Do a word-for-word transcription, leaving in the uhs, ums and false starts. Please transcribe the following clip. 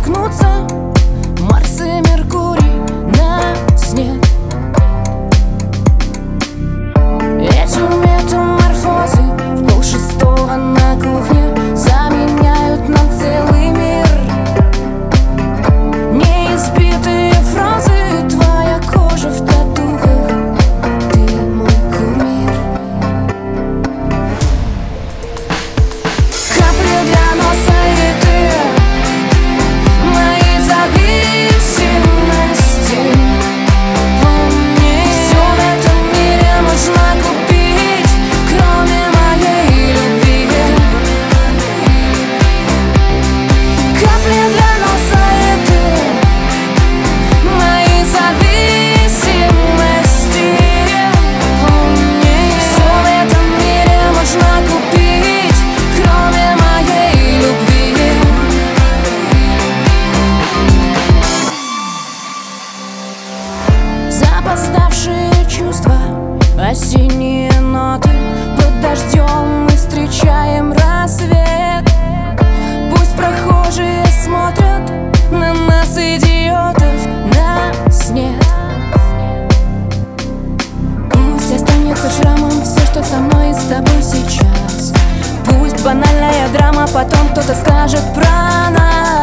столкнутся Марс и Меркурий, нас нет. Эти метаморфозы в полшестого на кухне заменяют нам целый мир. Неизбитые фразы, твоя кожа в татухах, ты мой кумир. Капли для носа и ты мои зависимости. Помни, все в этом мире можно купить, кроме моей любви. Капли для носа и ты мои зависимости. Помни, все в этом мире можно купить, кроме моей любви. Запоздавшие чувства, осенние ноты. Под дождем мы встречаем рассвет. Пусть прохожие смотрят на нас, идиотов, нас нет. Пусть останется шрамом все, что со мной и с тобой сейчас. Пусть банальная драма, потом кто-то скажет про нас.